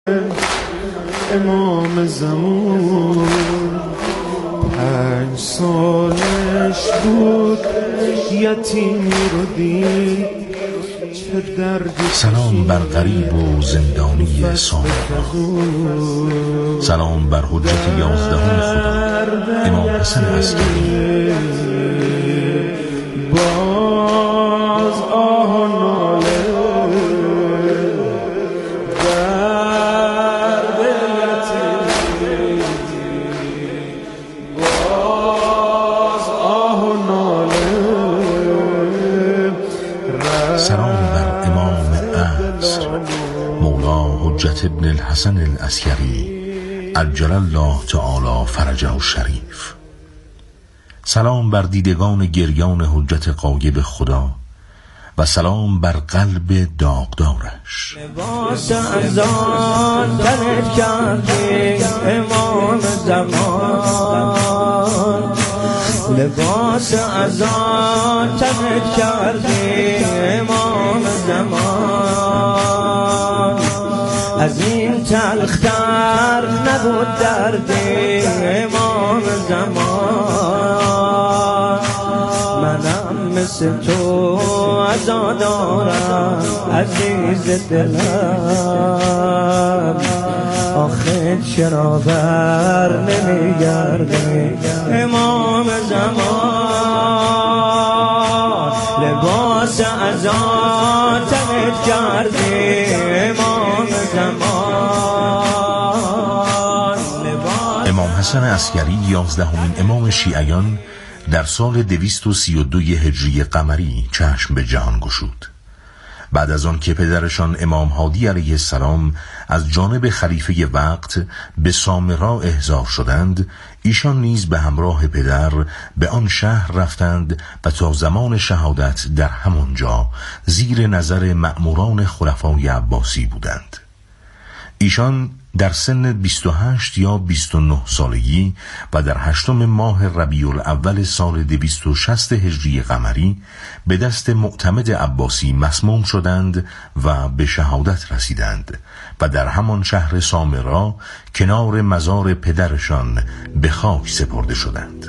امام زمان 5 سالش بود یتیمی رو دید چه دردی. سلام بر غریب و زندانی سامرا، سلام بر حجت 11 خدا امام حسن عسکری. باز آه و ناله درد یتیمی، باز آه و ناله. سلام بر امام عصر مولا حجت ابن الحسن العسکری عجل الله تعالی فرجه الشریف. سلام بر دیدگان گریان حجت غایب خدا و سلام بر قلب داغدارش. لباس از آن تنت کردی امام زمان، لباس از آن تنت کردی امام زمان. از این تلختر نبود دردی امام زمان. منم مثل تو عزادارم عزیز دلم، آخه چرا بر نمیگردی امام زمان. لباس عزا تنت کردی امام زمان. امام حسن عسکری 11مین امام شیعیان در سال 232 هجری قمری چشم به جهان گشود. بعد از آن که پدرشان امام هادی علیه السلام از جانب خلیفه وقت به سامرا احضار شدند، ایشان نیز به همراه پدر به آن شهر رفتند و تا زمان شهادت در همانجا زیر نظر مأموران خلفای عباسی بودند. ایشان در سن 28 یا 29 سالگی و در 8 ماه ربیع الاول سال 260 هجری قمری به دست معتمد عباسی مسموم شدند و به شهادت رسیدند و در همان شهر سامرا کنار مزار پدرشان به خاک سپرده شدند.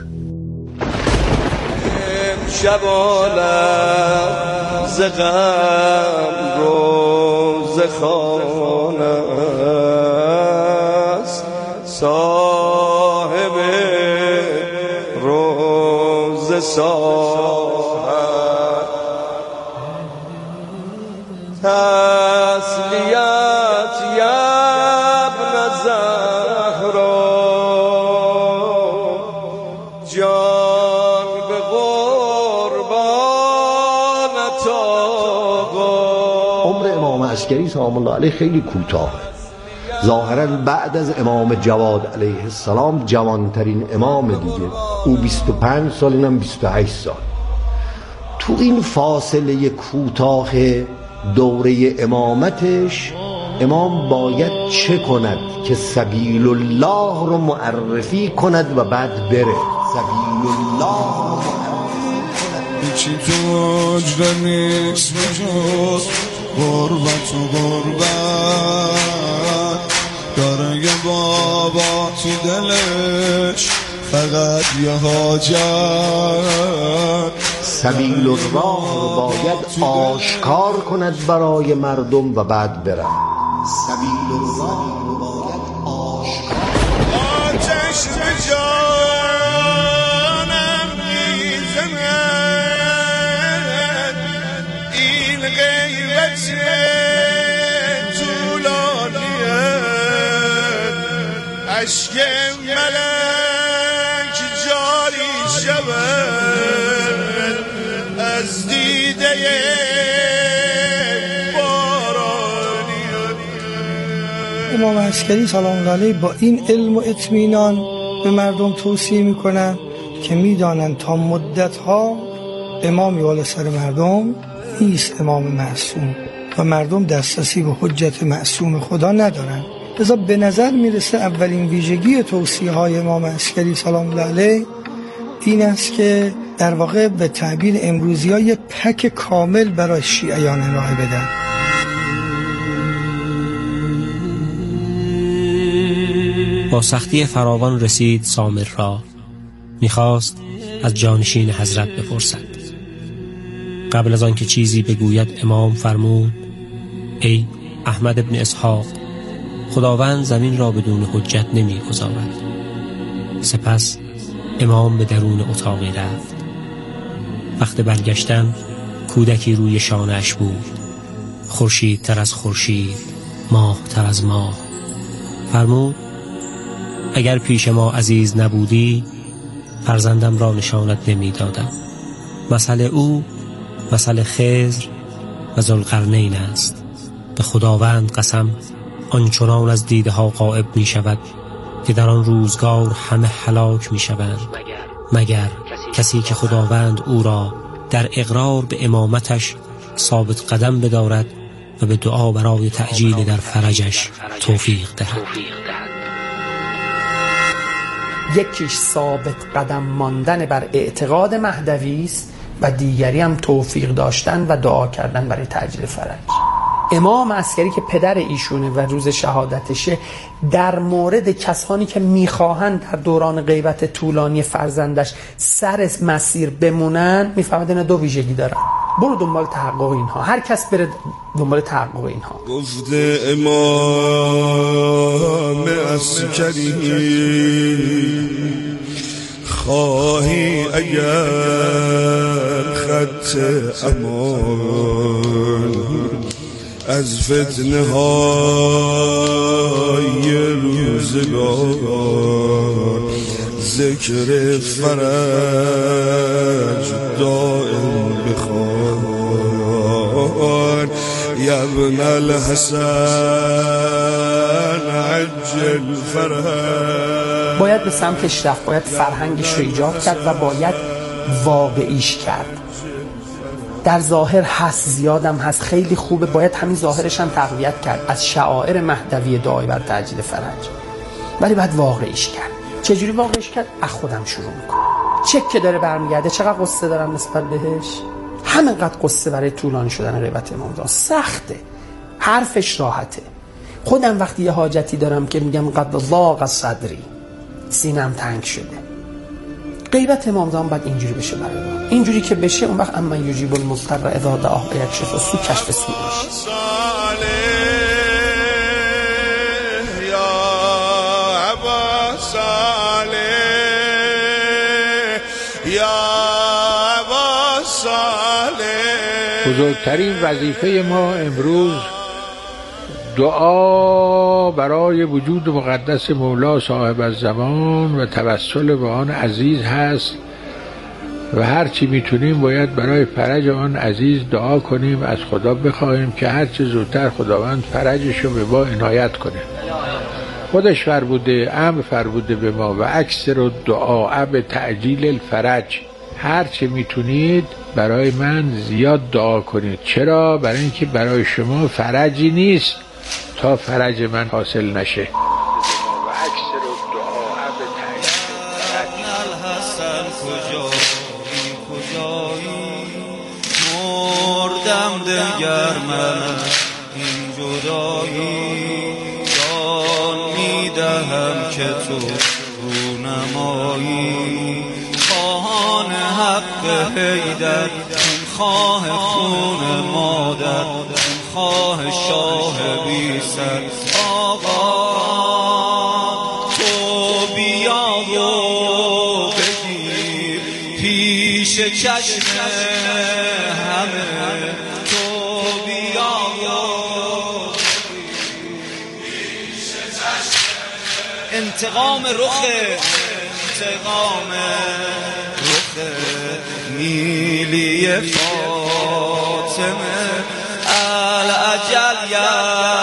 شبالم ز غم روز خانه است، صاحب روز ساحت تسلیت یبن زهرا، جان به قربانت آقا. عمر امام عسکری سلام الله علیه خیلی کوتاه، ظاهرا بعد از امام جواد علیه السلام جوانترین امام دیگه. او 25 سال، اینم 28 سال. تو این فاصله کوتاه دوره امامتش امام باید چه کند که سبیل الله رو معرفی کند و بعد بره. سبیل الله رو معرفی کند. چی تو وجد نیست بجز غربت و غربت، داره یه بابا تو دلش فقط یه حاجت. سبیل الله رو باید آشکار کند برای مردم و بعد بره. سبیل الله رو باید آشکار. آتش به جانم میزند، این غیبت طولانیه، عشق ملک جاری شود از دیده بارانی. امام عسکری سلام الله علیه با این علم و اطمینان به مردم توصیه میکنن که میدانند تا مدتها امامی والا سر مردم نیست، امام معصوم، و مردم دسترسی به حجت معصوم خدا ندارن. لذا به نظر میرسه اولین ویژگی توصیه های امام عسکری سلام الله علیه این است که در واقع به تعبیر امروزی ها یه پک کامل برای شیعیان ارائه بدن. با سختی فراوان رسید سامر را. می‌خواست از جانشین حضرت بپرسد. قبل از آنکه چیزی بگوید امام فرمود: ای احمد ابن اسحاق، خداوند زمین را بدون حجت نمی‌گذارد. سپس امام به درون اتاقی رفت. وقت برگشتن کودکی روی شانه‌اش بود، خورشید تر از خورشید، ماه تر از ماه. فرمود: اگر پیش ما عزیز نبودی فرزندم را نشانت نمی‌دادم. مثل او مثل خضر و ذوالقرنین است. به خداوند قسم آنچنان از دیده ها غائب می شود که در آن روزگار همه هلاک می شوند، مگر کسی که خداوند او را در اقرار به امامتش ثابت قدم بدارد و به دعا برای تعجیل در فرجش توفیق دهد. یکیش ثابت قدم ماندن بر اعتقاد مهدوی است و دیگری هم توفیق داشتن و دعا کردن برای تعجیل فرج. امام عسکری که پدر ایشونه و روز شهادتشه، در مورد کسانی که میخواهند در دوران غیبت طولانی فرزندش سر مسیر بمونن میفهمد اینا دو ویژگی دارن. برو دنبال تحقق اینها، هر کس بره دنبال تحقق اینها. گفته امام عسکری خواهی اگر خط امان از فتنه های روزگار، ذکر فرج دائم بخوان. یا ابن الحسن عجل فرج. باید به سمتش رفت، باید فرهنگش رو ایجاد کرد و باید واقعیش کرد. در ظاهر هست، زیادم هست، خیلی خوبه، باید همین ظاهرش هم تقویت کرد از شعائر مهدوی دعای بر تعجیل فرج، ولی باید واقعیش کرد. چجوری واقعیش کرد؟ از خودم شروع میکنم. چک که داره برمیگرده، چقدر قصه دارم نسبت بهش؟ همینقدر قصه برای طولانی شدن غیبت امام زمان سخته، حرفش راحته. خودم وقتی یه حاجتی دارم که میگم قد ضاق صدری، سینم تنگ شده، غیبت امام زمان باید اینجوری بشه برای من. اینجوری که بشه اون وقت اما یجیب المضطر اذا دعاه یکشف السوء کشف سوء میشه. بزرگترین وظیفه ما امروز دعا برای وجود مقدس مولا صاحب الزمان و توسل به آن عزیز هست و هر چی میتونیم باید برای فرج آن عزیز دعا کنیم، از خدا بخواهیم که هر چه زودتر خداوند فرجشو به ما عنایت کنه. خودش فرموده، امر فرموده به ما و اکثر دعا به تعجیل الفرج. هر چه میتونید برای من زیاد دعا کنید. چرا؟ برای اینکه برای شما فرجی نیست تا فرج من حاصل نشه. مردم دگر من این جدایی، جان میدهم که تو رونمایی. خواهان حق حیدر، خواه خون مادر، خواه شاه بی سر. آقا تو بیا و بگیر پیش چشم همه. تو بیا و پیش چشم انتقام رخه، انتقام رخه نیلی فاطمه. العجل یا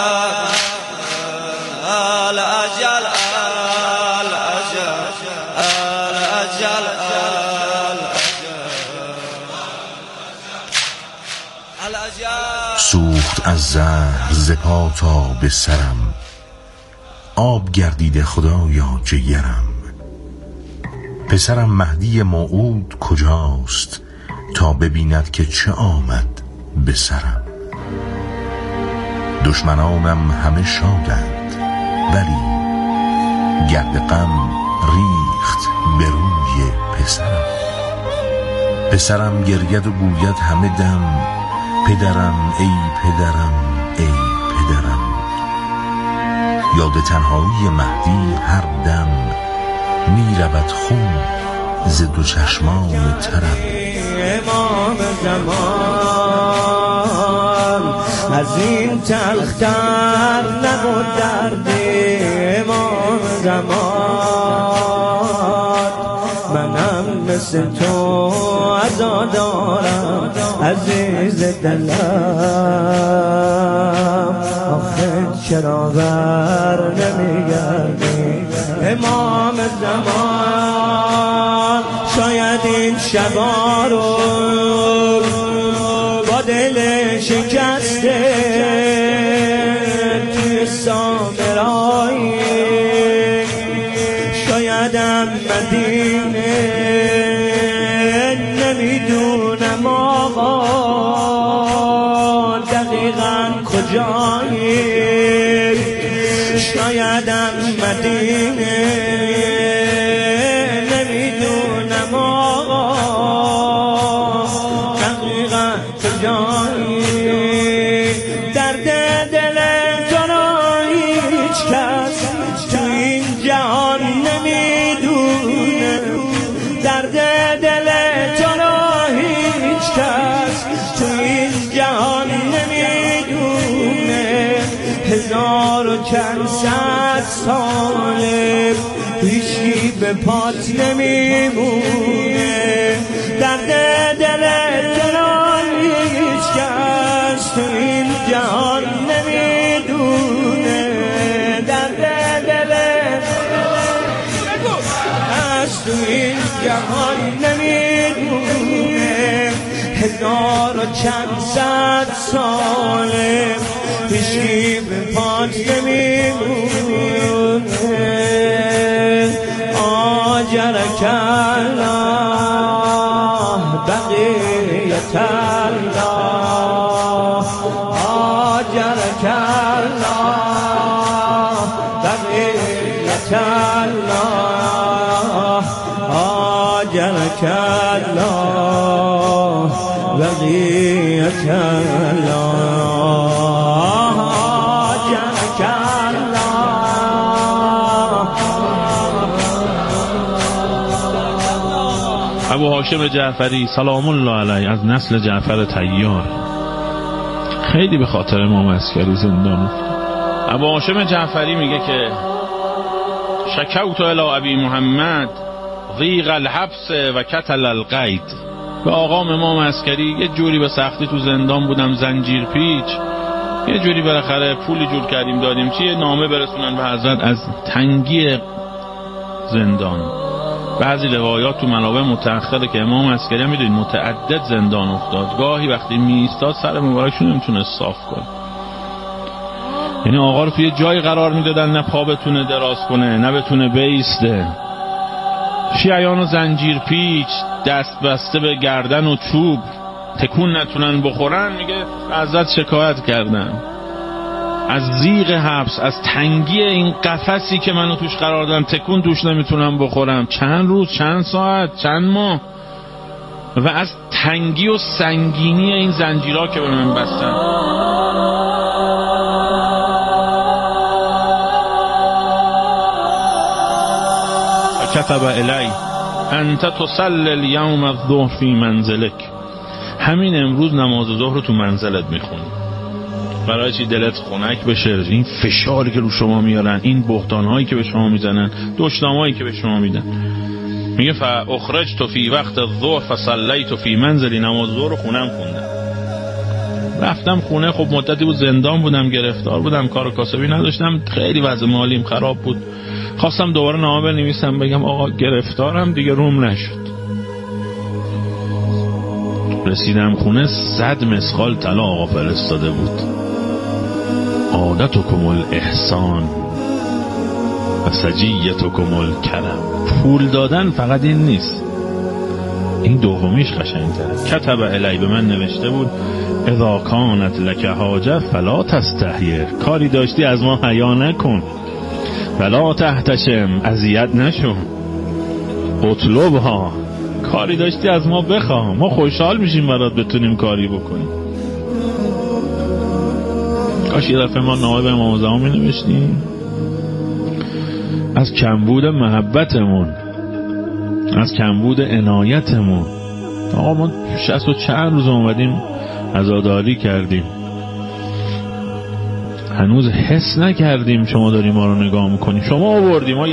العجل العجل العجل العجل. سوخت از زهر ز پا تا به سرم، آب گردیده خدایا جگرم. پسرم مهدی موعود کجاست تا ببیند که چه آمد به سرم. دشمنانم همه شادند ولی گرد غم ریخت به روی پسرم گرید و گوید همه دم پدرم ای پدرم ای پدرم. یاد تنهایی مهدی هر دم می رود خون ز دو چشمان ترم. امام زمان از این تلختر نبود درد امام زمان. منم مثل تو عزادارم عزیز دلم. آخه چرا بر نمیگردی امام زمان؟ شاید این شبا رو با دل شکسته توی سامرایی شایدم مدینه نمیدونم آقا دقیقا کجایی. شایدم مدینه نمیدونم آقا دقیقا کجایی. درد دل تو را هیچ کس تو این جهان نمیدونه. درد دل تو را هیچ کس تو این جهان نمیدونه. 1400 ساله هیچی به پات نمیمونه. درد دل تو را هیچ کس تو این جهان نمیدونه. درد دل کس تو این جهان نمیدونه. 1400 ساله هیچی به پات نمیمونه. آجرک الله بقیت الله. آجرک الله بقیت الله. آجرک الله بقیت الله. ابو هاشم جعفری سلام الله علیه از نسل جعفر طیار خیلی به خاطر امام عسکری زندان افتاد. ابو هاشم جعفری میگه که شکوت الی ابی محمد ضیق الحبس و کتل القید. به آقام امام عسکری یه جوری به سختی تو زندان بودم، زنجیر پیچ، یه جوری بالاخره پولی جور کردیم دادیم چیه نامه برسونن به حضرت از تنگی زندان. بعضی روایات تو منابع متأخره که امام عسکری هم میدونید متعدد زندان افتاد، گاهی وقتی میایستاد سر مبارکشون نمیتونه صاف کنه، یعنی آقا رو توی جای قرار میدادن نه پا بتونه دراز کنه نه بتونه بیسته. شیعیان و زنجیر پیچ، دست بسته به گردن و چوب، تکون نتونن بخورن. میگه حضرت شکایت کردن از ضیق حبس، از تنگی این قفسی که منو توش قرار دادن، تکون توش نمیتونم بخورم چند روز، چند ساعت، چند ماه، و از تنگی و سنگینی این زنجیرها که به من بستن. کتب الی انت تصلی الیوم الظهر فی منزلک. همین امروز نماز ظهر تو منزلت میخونی برای چی؟ دلت خنک بشه. این فشاری که رو شما میارن، این بهتانهایی که به شما میزنن، دشنامایی که به شما میدن. میگه فاخرجت فی وقت الظهر فصلیت فی منزلی. نماز ظهر خونم خوندم، رفتم خونه. خب مدتی بود زندان بودم، گرفتار بودم، کار و کاسبی نداشتم، خیلی وضع مالیم خراب بود. خواستم دوباره نامه بنویسم بگم آقا گرفتارم دیگه، روم نشد. رسیدم خونه 100 مسخال طلا آقا فرستاده بود. عادتکم الاحسان و سجیتکم الکرم. پول دادن فقط این نیست، این دومیش قشنگ‌تره. کتب الی، به من نوشته بود اذا کانت لک حاجه فلا تستحیر. کاری داشتی از ما حیا نکن. فلا تحتشم، اذیت نشو، اطلبها، کاری داشتی از ما بخواه، ما خوشحال میشیم برات بتونیم کاری بکنیم. کاش یه دفعه ما نامه به امام زمان می نوشتیم از کمبود محبتمون، از کمبود عنایتمون. آقا ما 60 و چند روز اومدیم عزاداری کردیم، هنوز حس نکردیم شما داری ما رو نگاه میکنی. شما آوردیم، ما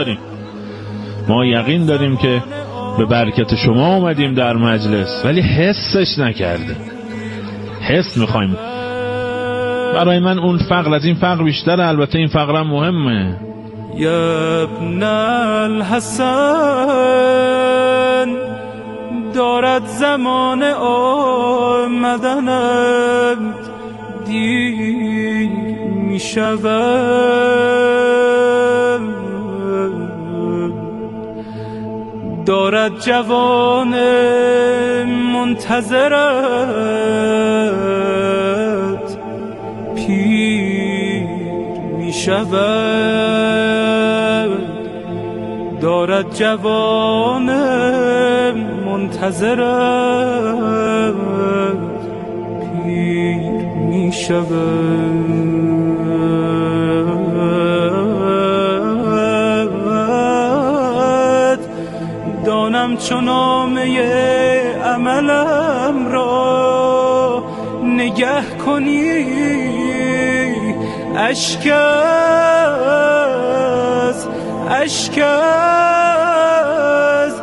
یقین داریم که به برکت شما اومدیم در مجلس، ولی حسش نکردیم. حس میخوایم. برای من اون فقر از این فقر بیشتره، البته این فقرم مهمه. یا ابن الحسن دارد زمان آمدنت دیر می شود، دارد جوان منتظرت پیر می شود، دارد جوان منتظرت پیر می شود. دانم چون نامه عملم را نگه کنی، اشک از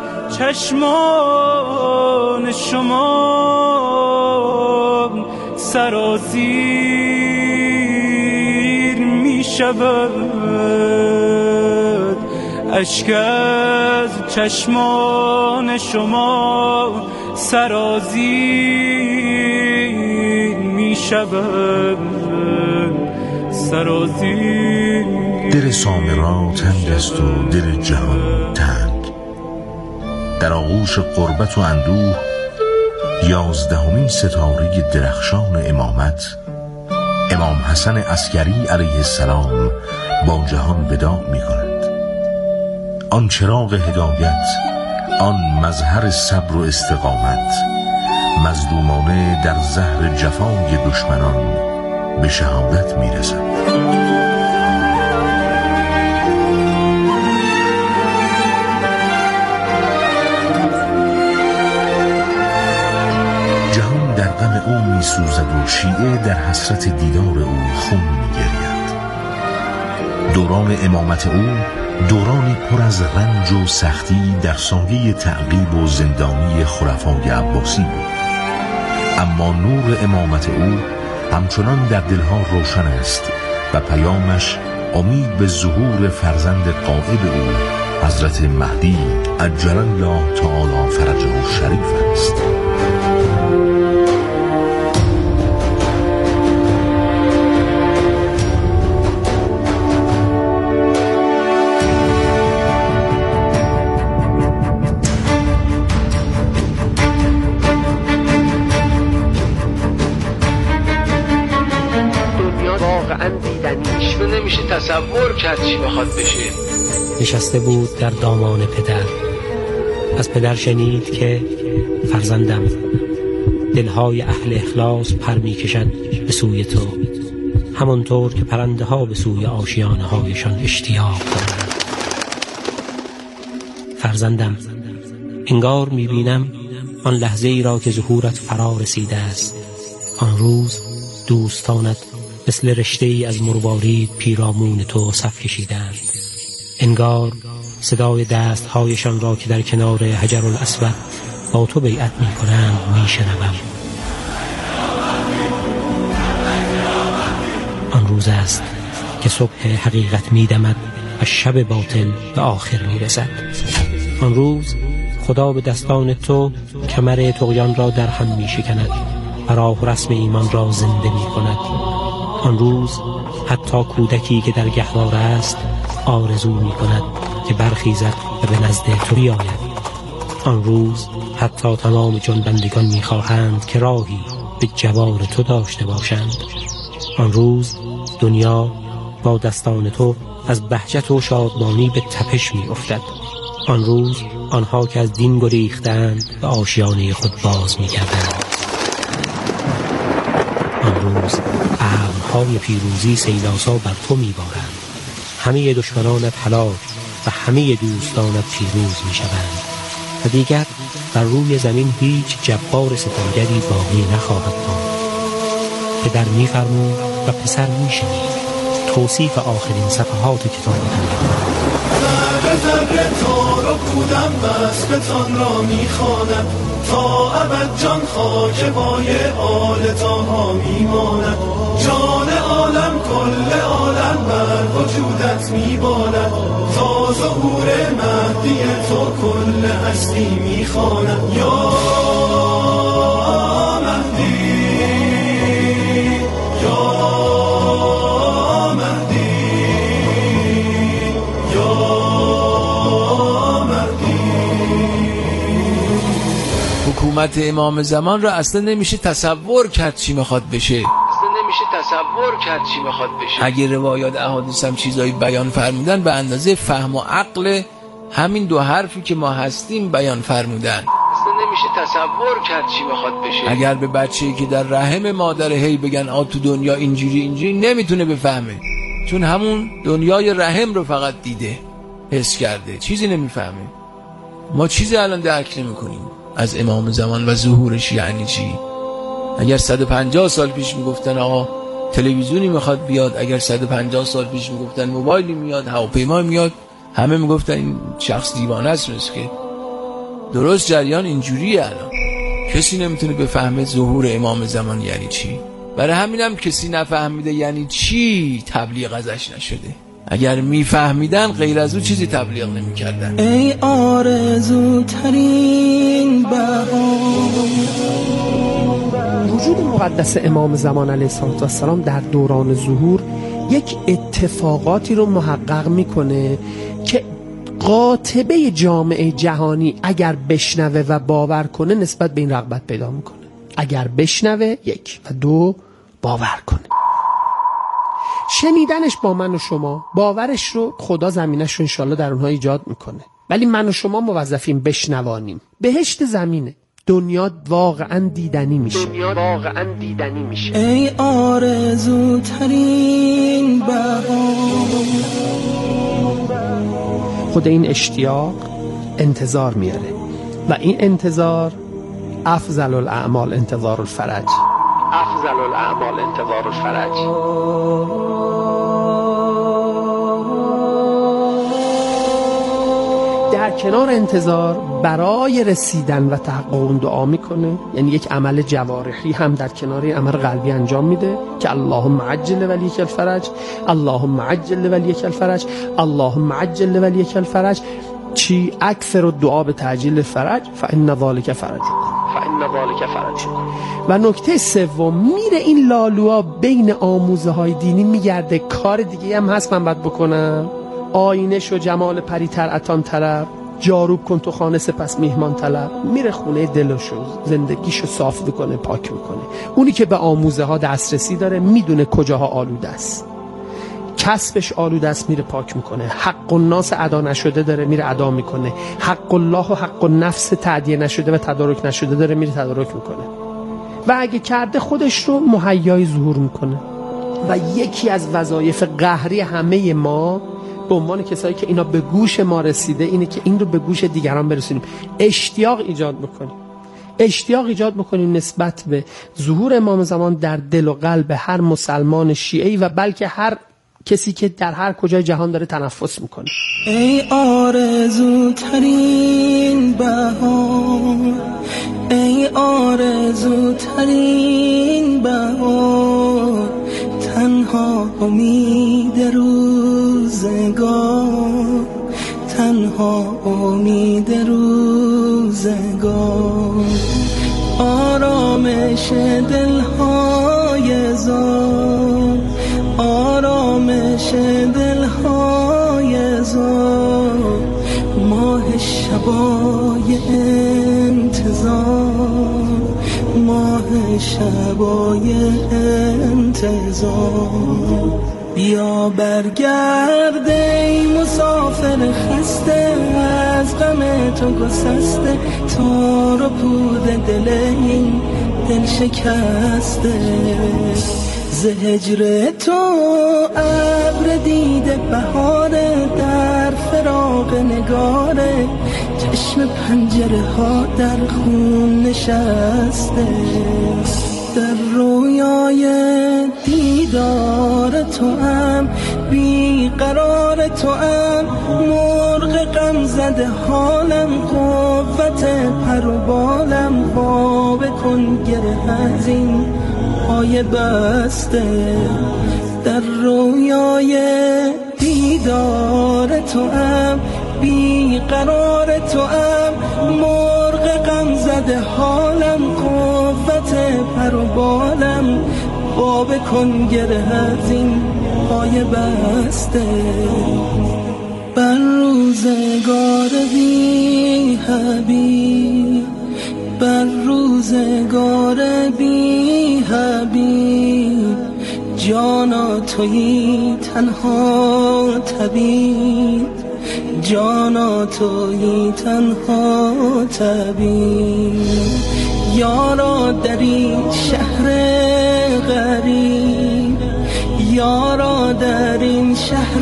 چشمان شما سرازیر می شود، اشک از چشمان شما سرازیر می شود، سرازیر. دل سامرا تنگ است و دل جهان تنگ. در آغوش قربت و اندوه 11مین ستاره درخشان امامت امام حسن عسکری علیه السلام با جهان وداع می کند. آن چراغ هدایت، آن مظهر صبر و استقامت، مظلومانه در زهر جفای دشمنان به شهادت می رسد. جهان در غم او می سوزد و شیعه در حسرت دیدار او خون می گرید. دوران امامت او دورانی پر از رنج و سختی در سایه تعقیب و زندانی خلفای عباسی بود، اما نور امامت او همچنان در دلها روشن است و پیامش امید به ظهور فرزند غائب او حضرت مهدی عجل الله تعالی فرجه الشریف است. تصور کرد چی بخواد بشه. نشسته بود در دامان پدر. از پدر شنید که فرزندم، دلهای اهل اخلاص پر می کشد به سوی تو، همانطور که پرنده ها به سوی آشیانه هایشان اشتیاق دارند. فرزندم، انگار می بینم آن لحظه ای را که ظهورت فرا رسیده است. آن روز دوستانت مثل رشته ای از مروارید پیرامون تو صف کشیدند. انگار صدای دستهایشان را که در کنار حجر الاسود با تو بیعت می کنند می شنوم. آن روز است که صبح حقیقت می دمد و شب باطل به آخر می رسد. آن روز خدا به دستان تو کمر طغیان را در هم می شکند و راه و رسم ایمان را زنده می کند. آن روز حتی کودکی که در گهواره است آرزو می کند که برخیزد و به نزد تو بیاید. آن روز حتی تمام جنبندگان می خواهند که راهی به جوار تو داشته باشند. آن روز دنیا با دستان تو از بهجت و شادمانی به تپش می افتد. آن روز آنها که از دین گریختند به آشیانه خود باز می گردند. آن روز ابرهای پیروزی سیلاسا بر تو می بارند. همه دشمنانت هلاک و همه دوستانت پیروز می شوند و دیگر بر روی زمین هیچ جبار ستمگری باقی نخواهد ماند. پدر می فرمود و پسر می شنید. توصیف آخرین صفحات کتاب ذره تار و بودم بستان را میخواند تا ابد جان خاک پای آل تاها میماند. جان عالم کل عالم بر وجودت میباند تا ظهور مهدی تو کل هستی میخواند. یا مهدی یا حکومت امام زمان را اصلا نمیشه تصور کرد چی میخواد بشه. اگه روایات احادیث هم چیزایی بیان فرمودن به اندازه فهم و عقل همین دو حرفی که ما هستیم بیان فرمودن. اصلا نمیشه تصور کرد چی میخواد بشه. اگر به بچه‌ای که در رحم مادر هی بگن تو دنیا اینجوری نمیتونه بفهمه، چون همون دنیای رحم رو فقط دیده، حس کرده، چیزی نمیفهمه. ما چیزی الان درک نمیکنیم از امام زمان و ظهورش یعنی چی. اگر 150 سال پیش میگفتن آقا تلویزیونی میخواد بیاد، اگر 150 سال پیش میگفتن موبایلی میاد، هواپیما میاد، همه میگفتن این شخص دیوانه است. که درست جریان اینجوریه. الان کسی نمیتونه بفهمه ظهور امام زمان یعنی چی. برای همینم کسی نفهمیده یعنی چی تبلیغ ازش نشده. اگر میفهمیدن غیر از او چیزی تبلیغ نمیکردن. ای آرزو ترین بهار. وجود مقدس امام زمان علیه السلام در دوران ظهور یک اتفاقاتی رو محقق میکنه که قاطبه جامعه جهانی اگر بشنوه و باور کنه نسبت به این رغبت پیدا میکنه. اگر بشنوه، یک، و دو، باور کنه. شنیدنش با من و شما، باورش رو خدا زمینش رو انشالله در اونها ایجاد میکنه، ولی من و شما موظفیم بشنوانیم. بهشت زمینه، دنیا واقعا دیدنی میشه. ای آرزو ترین بهار. خود این اشتیاق انتظار میاره و این انتظار افضل الاعمال انتظار الفرج. در کنار انتظار برای رسیدن و تحقق اون دعا میکنه، یعنی یک عمل جوارحی هم در کنار این عمل قلبی انجام میده که اللهم عجل ولیک الفرج، اللهم عجل ولیک الفرج، اللهم عجل ولیک الفرج. چی؟ اکثر الدعا به تعجیل الفرج فان ذلک فرج. و نکته سوم، میره این لالوها بین آموزه های دینی میگرده. کار دیگه هم هست من باید بکنم؟ آینه شو جمال پریتر عطان طلب، جاروب کن تو خانه سپس میهمان طلب. میره خونه دلشو، زندگیشو صاف میکنه، پاک میکنه. اونی که به آموزه ها دسترسی داره میدونه کجاها آلوده است، کسبش آلوده است، میره پاک میکنه. حق الناس ادا نشده داره، میره ادا میکنه. حق الله و حق النفس تعدیه نشده و تدارک نشده داره، میره تدارک میکنه. و اگه کرده خودش رو مهیای ظهور میکنه. و یکی از وظایف قهری همه ما به عنوان کسایی که اینا به گوش ما رسیده اینه که این رو به گوش دیگران برسونیم. اشتیاق ایجاد بکنیم نسبت به ظهور امام زمان در دل و قلب هر مسلمان شیعی و بلکه هر کسی که در هر کجای جهان داره تنفس میکنه. ای آرزو ترین بهار، ای آرزو ترین بهار، تنها امید روزگار، تنها امید روزگار، آرامش دلهای زار، آرامش دلهای زار، ماه شبای انتظار، ماه شبای انتظار. بیا برگرد ای مسافر خسته، از غم تو گسسته، تار و پود دل این دل شکسته. ز هجر تو ابر دیده بهاره، در فراق نگاره چشم پنجره ها در خون نشسته. در رویای دیدار تو ام بیقرار تو ام، مرغ غم زده حالم، قوت پر و بالم، خواب کن گره از این پای بسته. در رویای دیدار تو ام بیقرار تو ام، مرغ غم زده حالم، قوت پر و بالم، خواب کن گره از این پای بسته. بر روزگار بی حبیب، بر روزگار بی حبیب، جانا تویی تنها طبیب، جانا تویی تنها طبیب. یارا در این شهر غریب، یارا در این شهر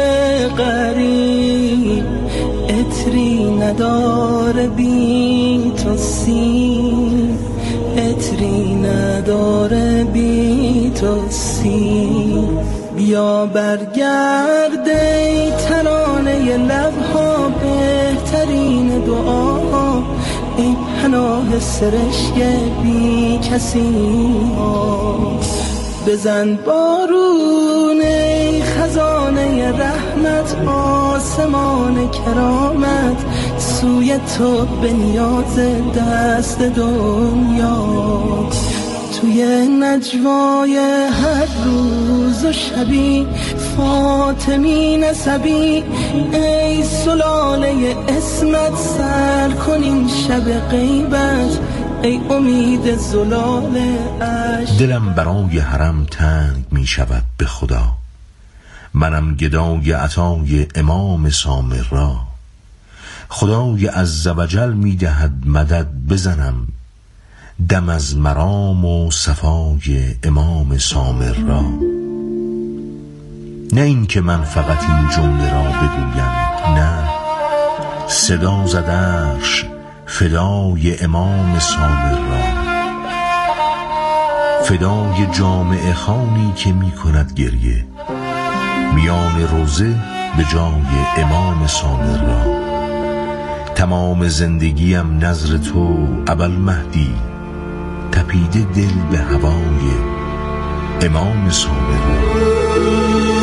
غریب، عطری نداره بی تو سیب، عطری نداره بی تو سیب. بیا برگرد ای ترانه لبها، بهترین دعاها، ای پناه سرشک بی کسی ها. بزن بارون ای خزانه رحمت، آسمان کرامت، سوی تو به نیاز دست دنیا. توی نجوای هر روز و شبی، فاطمی نسبی، ای سلاله اسمت، سر کنین شب غیبت، ای امید زلال عشق. دلم برای حرم تنگ می شود به خدا، منم گدای عطای امام سامر را. خدای عزوجل می دهد مدد بزنم، دم از مرام و صفای امام سامر را. نه این که من فقط این جمله را بگویم، نه، صدا زدش فدای امام سامر را، فدای جامع خانی که می کند گریه میان روزه به جای امام سامر را. تمام زندگیم نظر تو ابوالمهدی، تپیده دل به هوای امام سامر را.